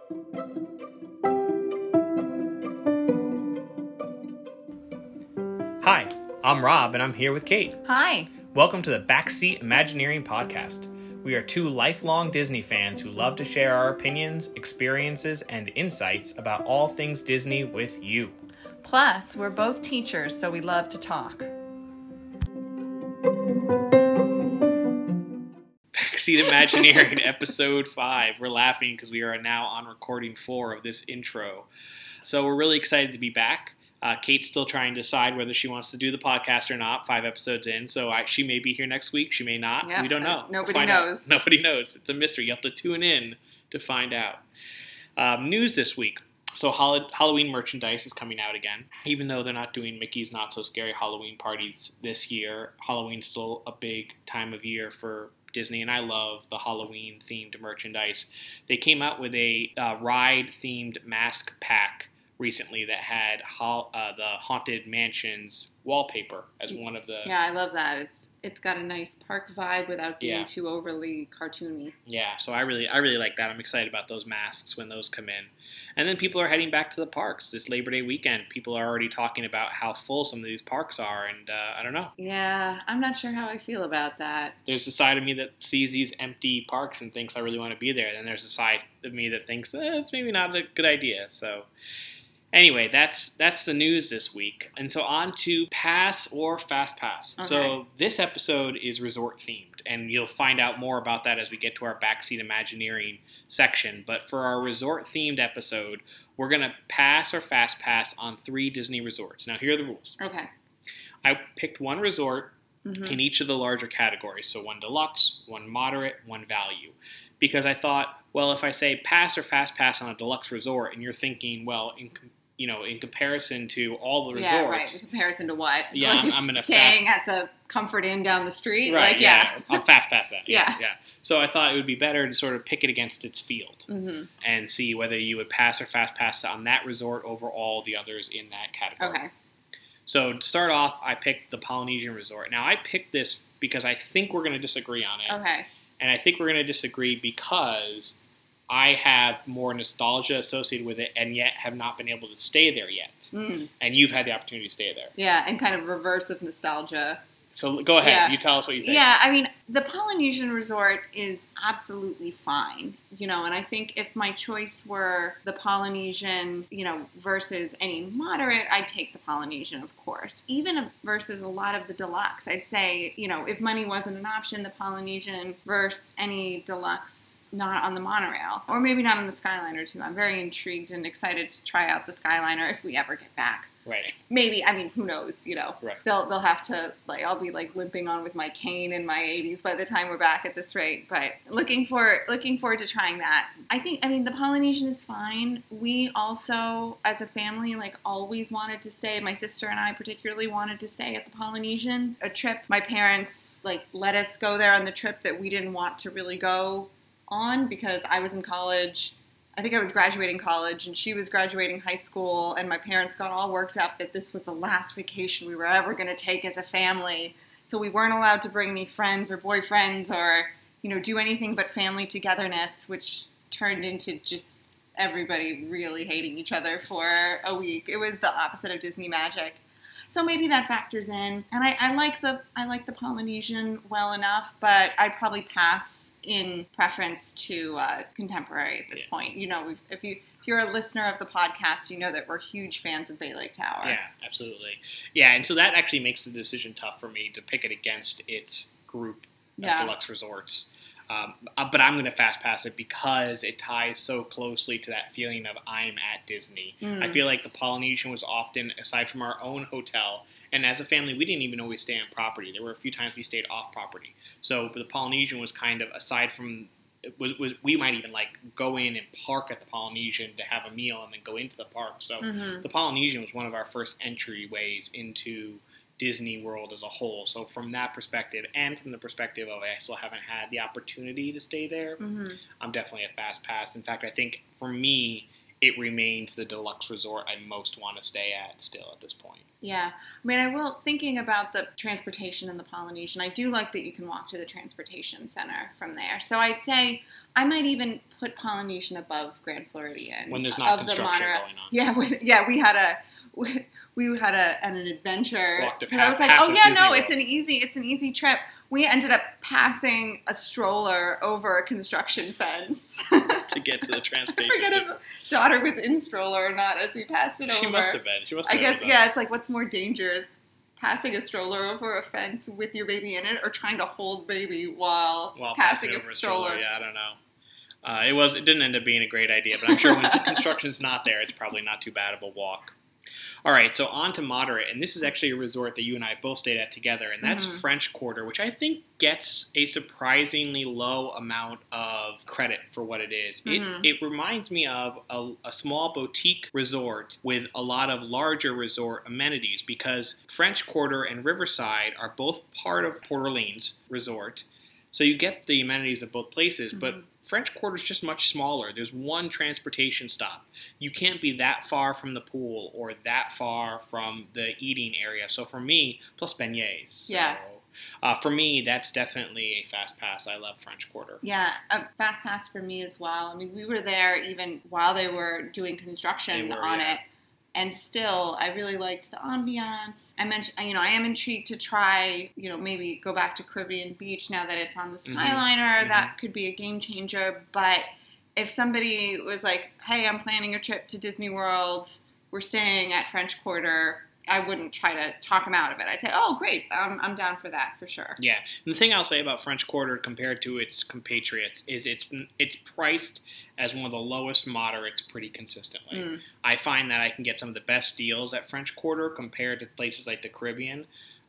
Hi, I'm Rob, and I'm here with Kate. Hi. Welcome to the Backseat Imagineering Podcast. We are two lifelong Disney fans who love to share our opinions, experiences, and insights about all things Disney with you. Plus, we're both teachers, so we love to talk. Backseat Imagineering, Episode 5. We're laughing because we are now on recording 4 of this intro. So we're really excited to be back. Kate's still trying to decide whether she wants to do the podcast or not, 5 episodes in. So she may be here next week. She may not. Yeah, we don't know. Nobody knows. Nobody knows. It's a mystery. You have to tune in to find out. News this week. So Halloween merchandise is coming out again. Even though they're not doing Mickey's Not So Scary Halloween parties this year, Halloween's still a big time of year for Disney, and I love the Halloween-themed merchandise. They came out with a ride-themed mask pack recently that had the Haunted Mansion's wallpaper as one of the... Yeah, I love that. It's got a nice park vibe without being too overly cartoony. Yeah, so I really like that. I'm excited about those masks when those come in. And then people are heading back to the parks this Labor Day weekend. People are already talking about how full some of these parks are, and I don't know. Yeah, I'm not sure how I feel about that. There's a side of me that sees these empty parks and thinks I really want to be there. Then there's a side of me that thinks it's maybe not a good idea. So anyway, that's the news this week. And so on to Pass or Fast Pass. Okay. So this episode is resort themed, and you'll find out more about that as we get to our Backseat Imagineering section. But for our resort themed episode, we're going to pass or fast pass on 3 Disney resorts. Now, here are the rules. Okay. I picked one resort in each of the larger categories. So one deluxe, one moderate, one value. Because I thought, well, if I say pass or fast pass on a deluxe resort, and you're thinking, well, in comparison to all the resorts. Yeah, right. In comparison to what? Yeah, like I'm going to staying at the Comfort Inn down the street? Right, like, yeah. I'll fast pass that. Yeah. So I thought it would be better to sort of pick it against its field and see whether you would pass or fast pass on that resort over all the others in that category. Okay. So to start off, I picked the Polynesian Resort. Now, I picked this because I think we're going to disagree on it. Okay. And I think we're going to disagree because I have more nostalgia associated with it and yet have not been able to stay there yet. And you've had the opportunity to stay there. Yeah, and kind of reverse of nostalgia. So go ahead. Yeah. You tell us what you think. Yeah, I mean, the Polynesian Resort is absolutely fine, and I think if my choice were the Polynesian, versus any moderate, I'd take the Polynesian, of course. Even versus a lot of the deluxe, I'd say, if money wasn't an option, the Polynesian versus any deluxe not on the monorail, or maybe not on the Skyliner too. I'm very intrigued and excited to try out the Skyliner if we ever get back. Right. Maybe, I mean, who knows, Right. They'll have to, I'll be limping on with my cane in my 80s by the time we're back at this rate, but looking forward to trying that. The Polynesian is fine. We also, as a family, always wanted to stay. My sister and I particularly wanted to stay at the Polynesian. A trip, my parents, let us go there on the trip that we didn't want to really go on because I was in college. I think I was graduating college and she was graduating high school, and my parents got all worked up that this was the last vacation we were ever going to take as a family. So we weren't allowed to bring any friends or boyfriends or, do anything but family togetherness, which turned into just everybody really hating each other for a week. It was the opposite of Disney magic. So maybe that factors in, and I like the Polynesian well enough, but I'd probably pass in preference to Contemporary at this point. If you're a listener of the podcast, you know that we're huge fans of Bay Lake Tower. Yeah, absolutely. Yeah, and so that actually makes the decision tough for me to pick it against its group of deluxe resorts. But I'm going to fast pass it because it ties so closely to that feeling of I'm at Disney. I feel like the Polynesian was often, aside from our own hotel, and as a family, we didn't even always stay on property. There were a few times we stayed off property. So the Polynesian was kind of, aside from, we might even go in and park at the Polynesian to have a meal and then go into the park. So the Polynesian was one of our first entryways into Disney World as a whole. So from that perspective, and from the perspective of I still haven't had the opportunity to stay there, I'm definitely a fast pass. In fact, I think for me, it remains the deluxe resort I most want to stay at still at this point. Yeah. I mean, thinking about the transportation in the Polynesian, I do like that you can walk to the transportation center from there. So I'd say I might even put Polynesian above Grand Floridian. When there's not construction going on. Yeah, we had an adventure. I was like, oh yeah, no, it's an easy trip. We ended up passing a stroller over a construction fence to get to the transportation. I forget if daughter was in stroller or not as we passed it over. She must have been. I guess, yeah, it's like, what's more dangerous? Passing a stroller over a fence with your baby in it, or trying to hold baby while passing a stroller? Yeah, I don't know. It didn't end up being a great idea, but I'm sure when construction's not there, it's probably not too bad of a walk. All right, so on to moderate, and this is actually a resort that you and I both stayed at together, and that's French Quarter, which I think gets a surprisingly low amount of credit for what it is. It reminds me of a small boutique resort with a lot of larger resort amenities, because French Quarter and Riverside are both part of Port Orleans Resort, so you get the amenities of both places, but French Quarter is just much smaller. There's one transportation stop. You can't be that far from the pool or that far from the eating area. So for me, plus beignets. Yeah. So, for me, that's definitely a fast pass. I love French Quarter. Yeah, a fast pass for me as well. I mean, we were there even while they were doing construction on it. And still, I really liked the ambiance. I mentioned, I am intrigued to try, maybe go back to Caribbean Beach now that it's on the Skyliner. That could be a game changer. But if somebody was like, hey, I'm planning a trip to Disney World, we're staying at French Quarter, I wouldn't try to talk them out of it. I'd say, oh, great, I'm down for that, for sure. Yeah. And the thing I'll say about French Quarter compared to its compatriots is it's priced as one of the lowest moderates pretty consistently. I find that I can get some of the best deals at French Quarter compared to places like the Caribbean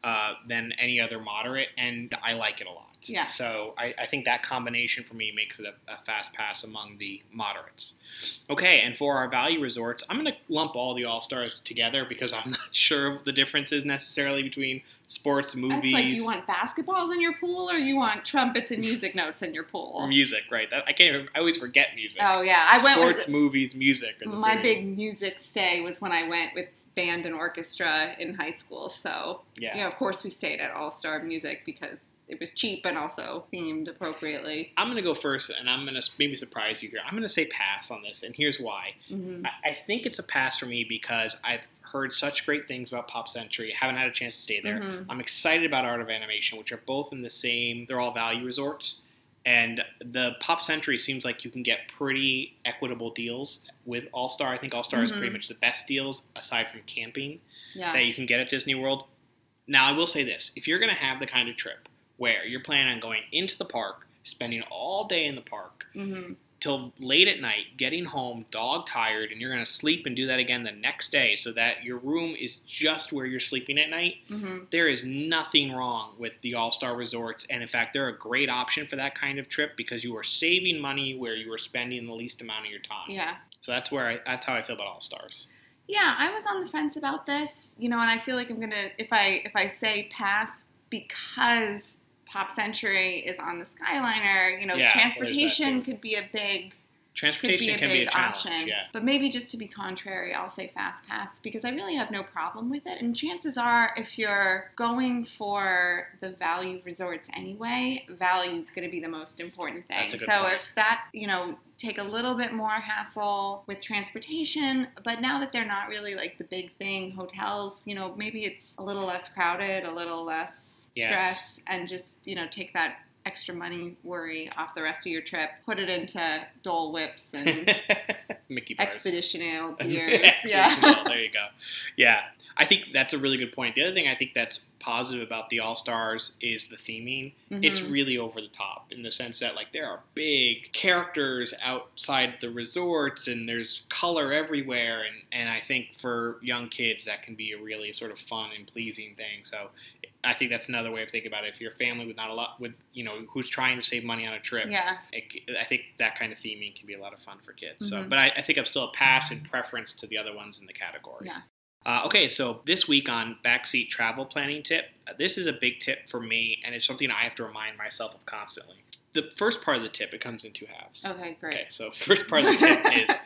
than any other moderate, and I like it a lot. Yeah. So I think that combination for me makes it a fast pass among the moderates. Okay, and for our value resorts, I'm going to lump all the All-Stars together because I'm not sure of the differences necessarily between sports, movies. It's like, you want basketballs in your pool, or you want trumpets and music notes in your pool? Music, right. I always forget music. Oh, yeah. I went sports, movies, music. My big music stay was when I went with band and orchestra in high school. So, of course we stayed at All-Star Music because it was cheap and also themed appropriately. I'm going to go first, and I'm going to maybe surprise you here. I'm going to say pass on this, and here's why. I think it's a pass for me because I've heard such great things about Pop Century. Haven't had a chance to stay there. I'm excited about Art of Animation, which are both in the same, they're all value resorts. And the Pop Century seems like you can get pretty equitable deals with All-Star. I think All-Star is pretty much the best deals, aside from camping, that you can get at Disney World. Now, I will say this. If you're going to have the kind of trip where you're planning on going into the park, spending all day in the park, till late at night, getting home dog tired, and you're going to sleep and do that again the next day so that your room is just where you're sleeping at night, there is nothing wrong with the All-Star Resorts. And in fact, they're a great option for that kind of trip because you are saving money where you are spending the least amount of your time. Yeah. So that's how I feel about All-Stars. Yeah, I was on the fence about this, and I feel like I'm going to, if I say pass because Pop Century is on the Skyliner, transportation could be a big Transportation can be a option. Yeah. But maybe just to be contrary, I'll say fast pass because I really have no problem with it. And chances are, if you're going for the value resorts anyway, value is going to be the most important thing. That's a good so point. If that, take a little bit more hassle with transportation, but now that they're not really like the big thing, hotels, maybe it's a little less crowded, a little less stress, and just, take that extra money worry off the rest of your trip. Put it into Dole Whips and Mickey bars. Expedition beers. There you go. Yeah, I think that's a really good point. The other thing I think that's positive about the All-Stars is the theming. It's really over the top in the sense that there are big characters outside the resorts and there's color everywhere, and I think for young kids that can be a really sort of fun and pleasing thing. So I think that's another way of thinking about it. If you're a family with not a lot, who's trying to save money on a trip, I think that kind of theming can be a lot of fun for kids. So, but I think I'm still a pass in preference to the other ones in the category. Yeah. Okay, so this week on Backseat Travel Planning Tip, this is a big tip for me, and it's something I have to remind myself of constantly. The first part of the tip, it comes in two halves. Okay, great. Okay, so first part of the tip is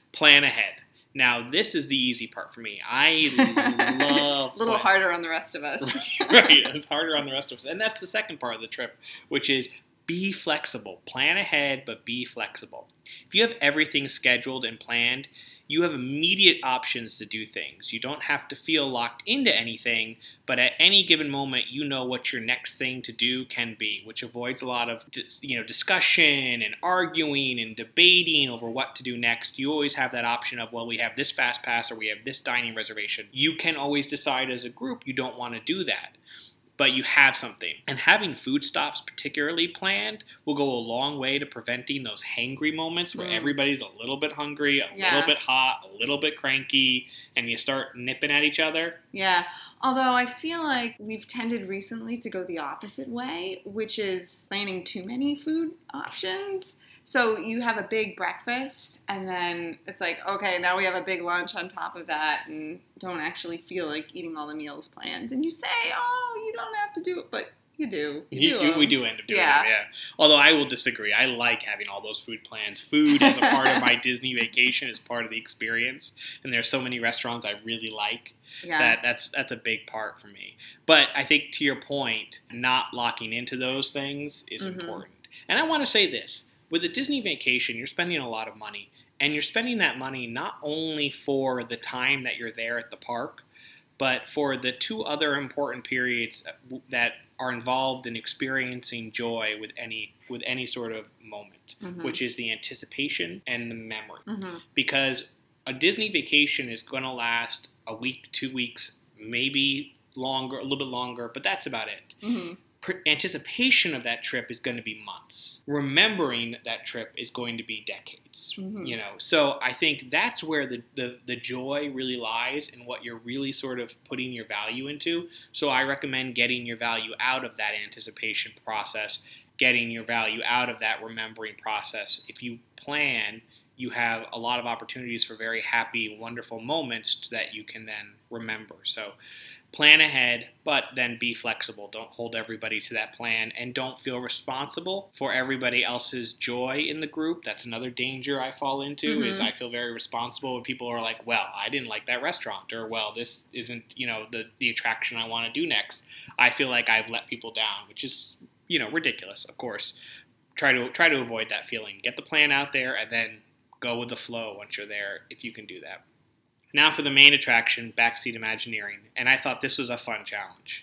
Plan ahead. Now, this is the easy part for me. I love... A little harder on the rest of us. Right, it's harder on the rest of us. And that's the second part of the trip, which is be flexible. Plan ahead, but be flexible. If you have everything scheduled and planned, you have immediate options to do things. You don't have to feel locked into anything, but at any given moment, you know what your next thing to do can be, which avoids a lot of discussion and arguing and debating over what to do next. You always have that option of, well, we have this fast pass or we have this dining reservation. You can always decide as a group you don't want to do that, but you have something. And having food stops particularly planned will go a long way to preventing those hangry moments where everybody's a little bit hungry, a little bit hot, a little bit cranky, and you start nipping at each other. Yeah. Although I feel like we've tended recently to go the opposite way, which is planning too many food options. So you have a big breakfast, and then it's like, okay, now we have a big lunch on top of that, and don't actually feel like eating all the meals planned. And you say, oh, you don't have to do it, but you do. We do end up doing them, yeah. Although I will disagree. I like having all those food plans. Food as a part of my Disney vacation is part of the experience, and there's so many restaurants I really like. Yeah. That's a big part for me. But I think to your point, not locking into those things is important. And I want to say this. With a Disney vacation, you're spending a lot of money, and you're spending that money not only for the time that you're there at the park, but for the two other important periods that are involved in experiencing joy with any sort of moment, which is the anticipation and the memory. Because a Disney vacation is going to last a week, 2 weeks, maybe longer, a little bit longer, but that's about it. Anticipation of that trip is going to be months. Remembering that trip is going to be decades. So I think that's where the joy really lies and what you're really sort of putting your value into. So I recommend getting your value out of that anticipation process, getting your value out of that remembering process. If you plan, you have a lot of opportunities for very happy, wonderful moments that you can then remember. So plan ahead, but then be flexible. Don't hold everybody to that plan, and don't feel responsible for everybody else's joy in the group. That's another danger I fall into, is I feel very responsible when people are like, well, I didn't like that restaurant, or, well, this isn't, the attraction I want to do next. I feel like I've let people down, which is, ridiculous, of course. Try to avoid that feeling. Get the plan out there, and then go with the flow once you're there, if you can do that. Now for the main attraction, Backseat Imagineering, and I thought this was a fun challenge.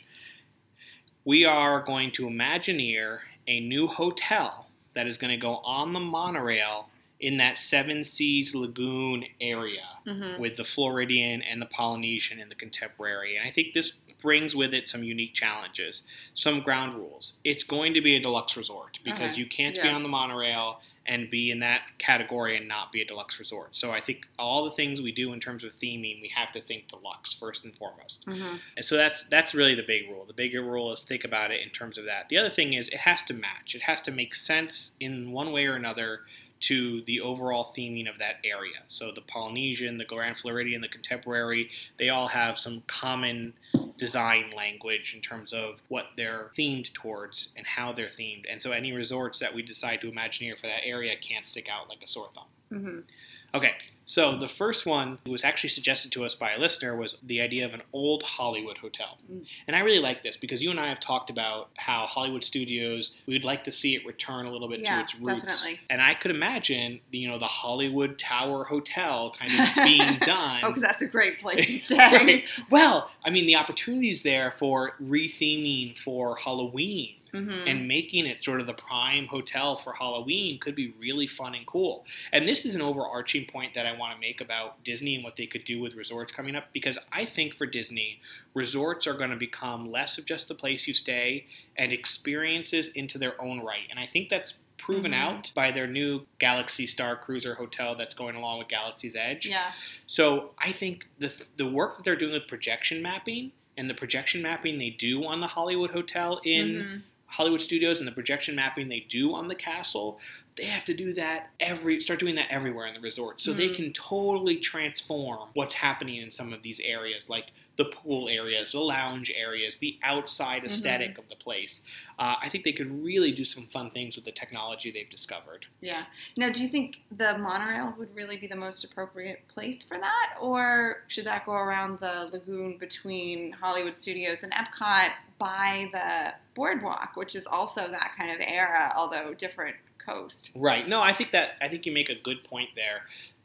We are going to Imagineer a new hotel that is going to go on the monorail in that Seven Seas Lagoon area with the Floridian and the Polynesian and the Contemporary. And I think this brings with it some unique challenges, some ground rules. It's going to be a deluxe resort because you can't be on the monorail and be in that category and not be a deluxe resort. So I think all the things we do in terms of theming, we have to think deluxe first and foremost. And so that's really the big rule. The bigger rule is think about it in terms of that. The other thing is it has to match. It has to make sense in one way or another to the overall theming of that area. So the Polynesian, the Grand Floridian, the Contemporary, they all have some common design language in terms of what they're themed towards and how they're themed. And so any resorts that we decide to Imagineer for that area can't stick out like a sore thumb. Okay, so the first one was actually suggested to us by a listener was the idea of an old Hollywood hotel. And I really like this because you and I have talked about how Hollywood studios, we'd like to see it return a little bit to its roots. Definitely. And I could imagine, the Hollywood Tower Hotel kind of being done. Oh, because that's a great place to stay. Right. Well, I mean, the opportunities there for re-theming for Halloween and making it sort of the prime hotel for Halloween could be really fun and cool. And this is an overarching point that I want to make about Disney and what they could do with resorts coming up, because I think for Disney, resorts are going to become less of just the place you stay and experiences into their own right. And I think that's proven out by their new Galaxy Star Cruiser hotel that's going along with Galaxy's Edge. Yeah. So I think the work that they're doing with projection mapping and the projection mapping they do on the Hollywood Hotel in Hollywood Studios and the projection mapping they do on the castle, they have to do that start doing that everywhere in the resort. So they can totally transform what's happening in some of these areas, like the pool areas, the lounge areas, the outside aesthetic of the place. I think they could really do some fun things with the technology they've discovered. Yeah. Now, do you think the monorail would really be the most appropriate place for that? Or should that go around the lagoon between Hollywood Studios and Epcot by the boardwalk, which is also that kind of era, although different coast? Right. No, I think you make a good point there.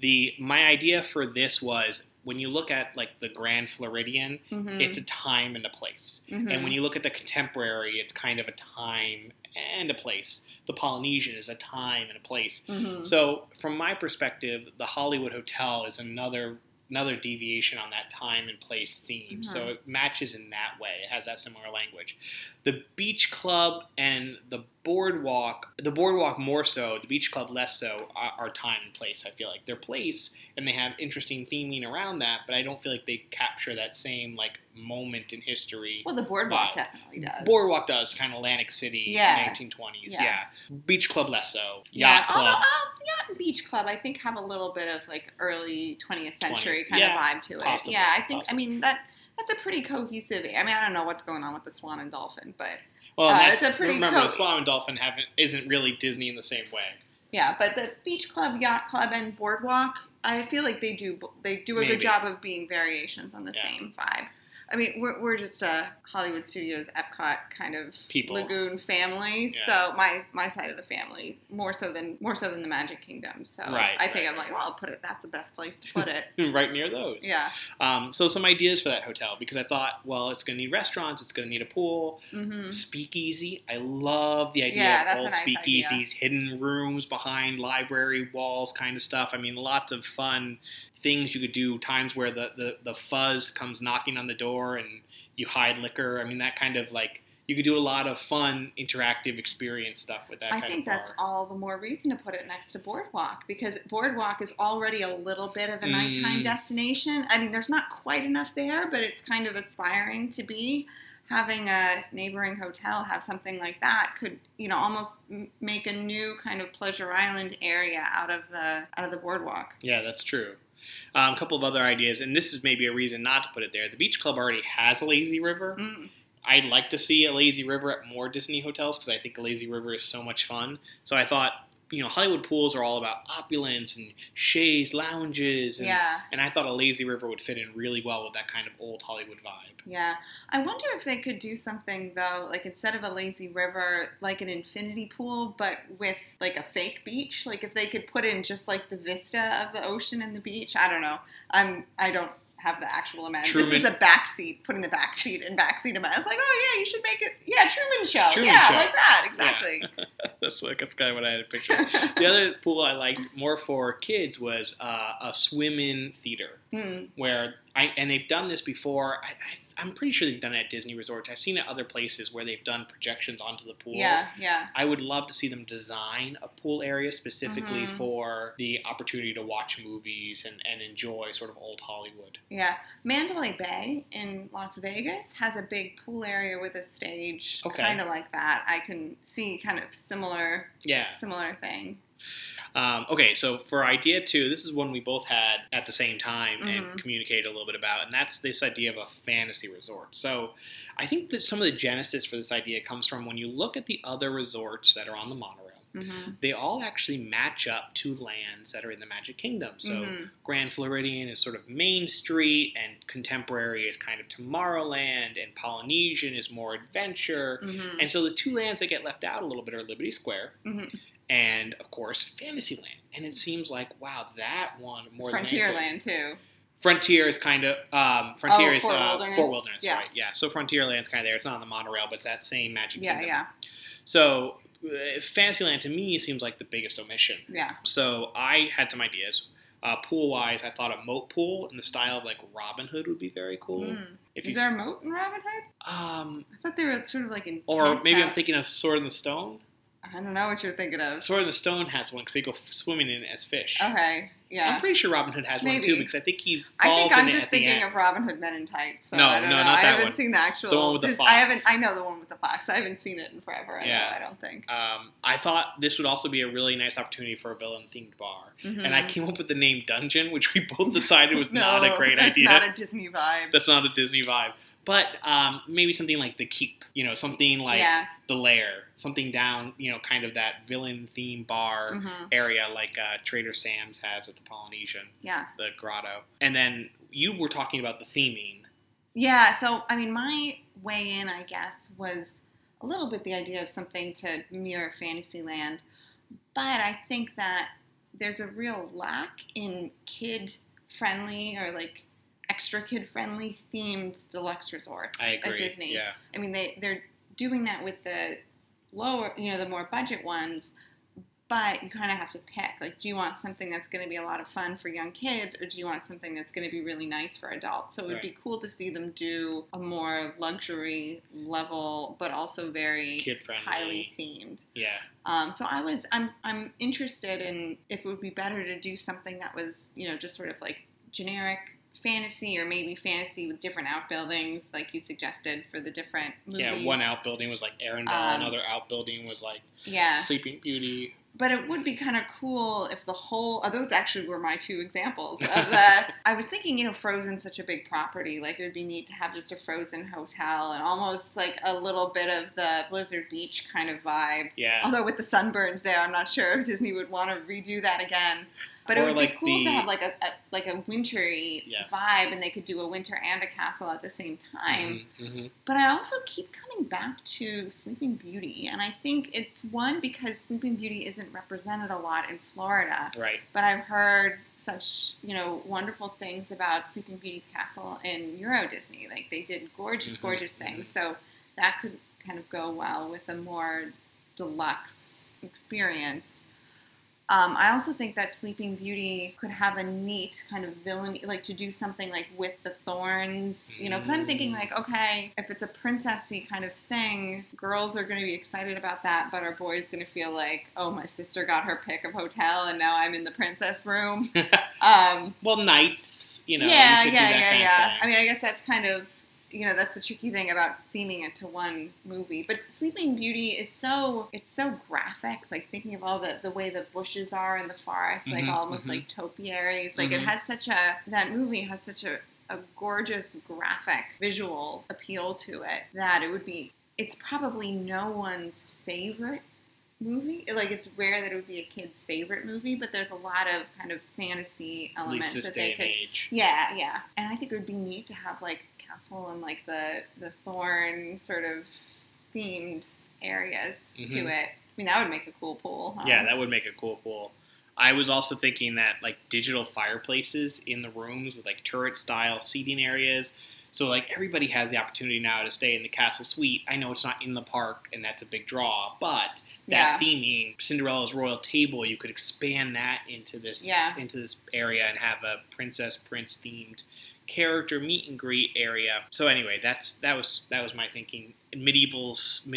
My idea for this was, when you look at like the Grand Floridian, it's a time and a place. And when you look at the Contemporary, it's kind of a time and a place. The Polynesian is a time and a place. So from my perspective, the Hollywood Hotel is another deviation on that time and place theme. So it matches in that way. It has that similar language. The Beach Club and the boardwalk more so, the Beach Club less so, are time and place. I feel like they're place, and they have interesting theming around that, but I don't feel like they capture that same like moment in history. Well, the boardwalk definitely does. Boardwalk does, kind of Atlantic City, 1920s. Yeah. Beach Club less so. Yacht Club. Although Yacht and Beach Club, I think, have a little bit of like early 20th century kind of vibe to it. Possibly, I think. Possibly. I mean that's a pretty cohesive. I mean, I don't know what's going on with the Swan and Dolphin, but it's a pretty. Remember, the Swan and Dolphin isn't really Disney in the same way. Yeah, but the Beach Club, Yacht Club, and Boardwalk, I feel like they do a good job of being variations on the same vibe. I mean, we're just a Hollywood Studios, Epcot kind of lagoon family. So my side of the family more so than the Magic Kingdom. So I think I'm like, well, I'll put it. That's the best place to put it. Right near those. Yeah. So some ideas for that hotel, because I thought, well, it's going to need restaurants, it's going to need a pool, speakeasy. I love the idea of old speakeasies, hidden rooms behind library walls, kind of stuff. I mean, lots of fun things you could do, times where the fuzz comes knocking on the door and you hide liquor. I mean, that kind of like, you could do a lot of fun interactive experience stuff with that. I think that's all the more reason to put it next to Boardwalk, because Boardwalk is already a little bit of a nighttime destination. I mean, there's not quite enough there, but it's kind of aspiring to be. Having a neighboring hotel have something like that could, almost make a new kind of Pleasure Island area out of the Boardwalk. Yeah, that's true. A couple of other ideas, and this is maybe a reason not to put it there. The Beach Club already has a lazy river. I'd like to see a lazy river at more Disney hotels because I think a lazy river is so much fun. So I thought, Hollywood pools are all about opulence and chaise lounges. And I thought a lazy river would fit in really well with that kind of old Hollywood vibe. Yeah. I wonder if they could do something, though, like instead of a lazy river, like an infinity pool, but with like a fake beach. Like if they could put in just like the vista of the ocean and the beach. I don't know. I don't have the actual imagination. This is the backseat, putting the backseat and backseat of it. I was like, oh yeah, you should make it. Yeah, Truman Show. Truman Show. Like that, exactly. Yeah. That's kind of what I had a picture. The other pool I liked more for kids was a swim-in theater, where they've done this before. I'm pretty sure they've done it at Disney resorts. I've seen it other places where they've done projections onto the pool. Yeah. I would love to see them design a pool area specifically for the opportunity to watch movies and enjoy sort of old Hollywood. Yeah. Mandalay Bay in Las Vegas has a big pool area with a stage, kind of like that. I can see kind of similar thing. Okay, so for idea 2, this is one we both had at the same time and communicated a little bit about, and that's this idea of a fantasy resort. So I think that some of the genesis for this idea comes from when you look at the other resorts that are on the monorail. They all actually match up to lands that are in the Magic Kingdom. So Grand Floridian is sort of Main Street, and Contemporary is kind of Tomorrowland, and Polynesian is more adventure. And so the two lands that get left out a little bit are Liberty Square and, of course, Fantasyland. And it seems like, wow, that one more than Frontierland, too. Frontier is kind of, Frontier is Fort Wilderness, right? Yeah, so Frontierland's kind of there. It's not on the monorail, but it's that same Magic Kingdom. Yeah. So Fantasyland, to me, seems like the biggest omission. Yeah. So I had some ideas. Pool-wise, I thought a moat pool in the style of, like, Robin Hood would be very cool. Is there a moat in Robin Hood? I thought they were sort of like in. Or maybe I'm thinking of Sword in the Stone. I don't know what you're thinking of. Sword in the Stone has one because they go swimming in it as fish. Okay. Yeah. I'm pretty sure Robin Hood has one too, because I think he I falls think I'm in it just at the thinking end. of Robin Hood Men in Tights. So No, I don't know. not I that haven't one. seen the actual. The one with the fox. I know the one with the fox. I haven't seen it in forever. I don't think. I thought this would also be a really nice opportunity for a villain-themed bar. Mm-hmm. And I came up with the name Dungeon, which we both decided was not a great idea. That's not a Disney vibe. That's not a Disney vibe. But maybe something like The Keep, something like The Lair, something down, kind of that villain-themed bar area like Trader Sam's has at the Polynesian. Yeah. The Grotto. And then you were talking about the theming. Yeah, so, my way in, I guess, was a little bit the idea of something to mirror Fantasyland. But I think that there's a real lack in kid-friendly or, extra kid-friendly themed deluxe resorts at Disney. Yeah. They're doing that with the lower, the more budget ones, but you kind of have to pick. Do you want something that's going to be a lot of fun for young kids, or do you want something that's going to be really nice for adults? So it would be cool to see them do a more luxury level, but also very kid-friendly, highly themed. Yeah. So I'm interested in if it would be better to do something that was, just sort of generic fantasy, or maybe fantasy with different outbuildings, like you suggested for the different movies. Yeah, one outbuilding was like Arendelle, another outbuilding was like Sleeping Beauty. But it would be kind of cool if the whole... those actually were my two examples of the... I was thinking, Frozen's such a big property. It would be neat to have just a Frozen hotel and almost a little bit of the Blizzard Beach kind of vibe. Yeah. Although with the sunburns there, I'm not sure if Disney would want to redo that again. But it would be cool to have a wintry vibe, and they could do a winter and a castle at the same time. Mm-hmm. But I also keep coming back to Sleeping Beauty, and I think it's one because Sleeping Beauty isn't represented a lot in Florida. Right. But I've heard such wonderful things about Sleeping Beauty's castle in Euro Disney. They did gorgeous things. So that could kind of go well with a more deluxe experience. I also think that Sleeping Beauty could have a neat kind of villain, to do something with the thorns, because I'm thinking okay, if it's a princessy kind of thing, girls are going to be excited about that, but our boys going to feel oh, my sister got her pick of hotel and now I'm in the princess room. Well, knights, Yeah. I guess that's kind of, that's the tricky thing about theming it to one movie. But Sleeping Beauty is it's so graphic. Thinking of all the way the bushes are in the forest, almost like topiaries. It has that movie has such a gorgeous graphic visual appeal to it that it's probably no one's favorite movie. It's rare that it would be a kid's favorite movie, but there's a lot of kind of fantasy elements at least that they could. Age. Yeah. And I think it would be neat to have castle and the thorn sort of themed areas to it. That would make a cool pool. Huh? Yeah, that would make a cool pool. I was also thinking that digital fireplaces in the rooms with turret style seating areas. So everybody has the opportunity now to stay in the castle suite. I know it's not in the park and that's a big draw, but that theming, Cinderella's royal table, you could expand that into this area and have a princess prince themed character meet and greet area. So anyway, that was my thinking. Medieval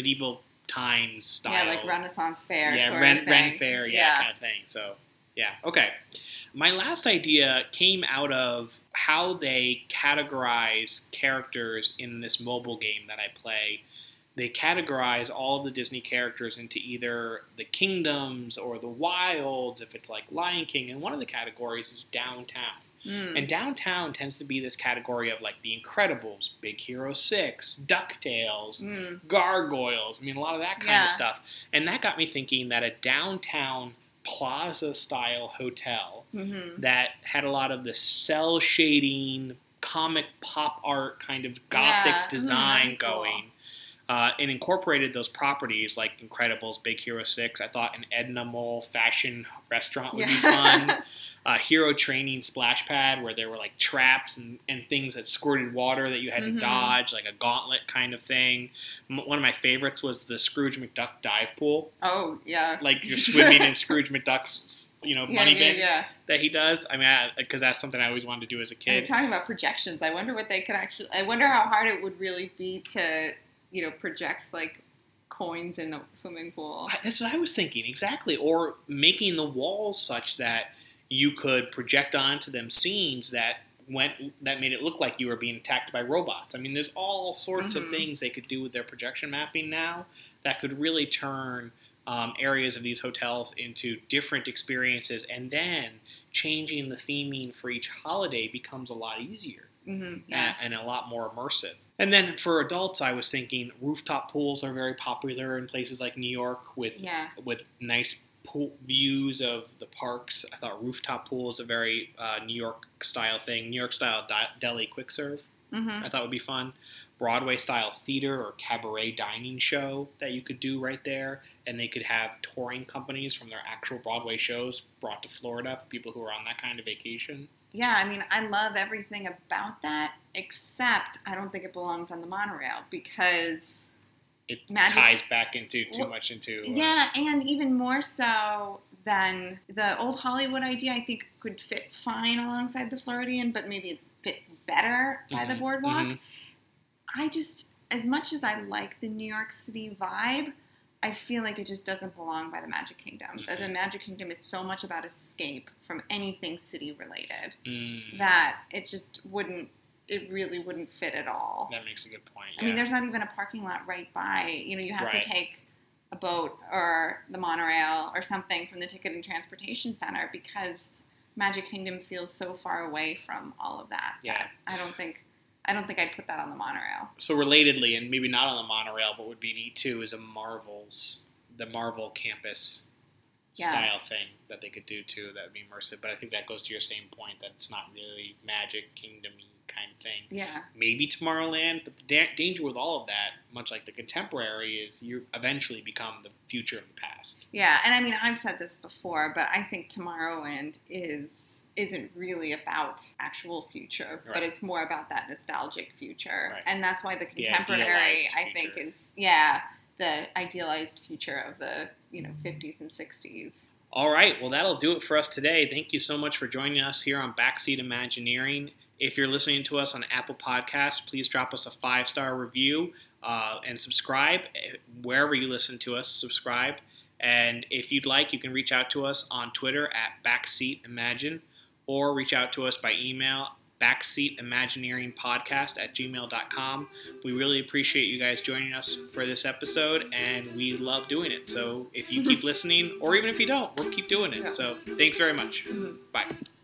times style. Yeah, Renaissance fair. Yeah, Ren fair. Yeah, kind of thing. So yeah, okay. My last idea came out of how they categorize characters in this mobile game that I play. They categorize all of the Disney characters into either the kingdoms or the wilds, if it's Lion King, and one of the categories is downtown. And downtown tends to be this category of The Incredibles, Big Hero 6, DuckTales, Gargoyles. A lot of that kind of stuff. And that got me thinking that a downtown plaza-style hotel that had a lot of the cell shading, comic pop art kind of gothic design going. And incorporated those properties like Incredibles, Big Hero 6. I thought an Edna Mole fashion restaurant would be fun. Hero Training splash pad where there were traps and things that squirted water that you had to dodge, like a gauntlet kind of thing. One of my favorites was the Scrooge McDuck dive pool. Oh, yeah. You're swimming in Scrooge McDuck's, money bin that he does. Because that's something I always wanted to do as a kid. And you're talking about projections. I wonder what they could I wonder how hard it would really be to, project coins in a swimming pool. That's what I was thinking, exactly. Or making the walls such that you could project onto them scenes that made it look like you were being attacked by robots. I mean, there's all sorts of things they could do with their projection mapping now that could really turn areas of these hotels into different experiences, and then changing the theming for each holiday becomes a lot easier and a lot more immersive. And then for adults, I was thinking rooftop pools are very popular in places like New York with nice pool views of the parks. I thought rooftop pool is a very New York style thing. New York style deli quick serve. I thought would be fun. Broadway style theater or cabaret dining show that you could do right there, and they could have touring companies from their actual Broadway shows brought to Florida for people who are on that kind of vacation. Yeah, I mean, I love everything about that, except I don't think it belongs on the monorail because it ties back into too much into... yeah, and even more so than the old Hollywood idea, I think could fit fine alongside the Floridian, but maybe it fits better by the boardwalk. I just, as much as I like the New York City vibe, I feel like it just doesn't belong by the Magic Kingdom. The Magic Kingdom is so much about escape from anything city related that it just wouldn't, it really wouldn't fit at all. That makes a good point. I mean, there's not even a parking lot right by, you know, you have to take a boat or the monorail or something from the Ticket and Transportation Center because Magic Kingdom feels so far away from all of that. Yeah. I don't think I'd put that on the monorail. So relatedly, and maybe not on the monorail, but would be neat too, is the Marvel campus style thing that they could do too. That would be immersive. But I think that goes to your same point that it's not really Magic Kingdom-y kind of thing. Yeah. Maybe Tomorrowland, but the danger with all of that, much like the contemporary, is you eventually become the future of the past. Yeah, and I mean, I've said this before, but I think Tomorrowland isn't really about actual future, but it's more about that nostalgic future. And that's why the contemporary, I think, is, the idealized future of the, 50s and 60s. All right, well, that'll do it for us today. Thank you so much for joining us here on Backseat Imagineering. If you're listening to us on Apple Podcasts, please drop us a 5-star review and subscribe. Wherever you listen to us, subscribe. And if you'd like, you can reach out to us on Twitter at BackseatImagine, or reach out to us by email, backseatimagineeringpodcast@gmail.com. We really appreciate you guys joining us for this episode, and we love doing it. So if you keep listening, or even if you don't, we'll keep doing it. So thanks very much. Bye.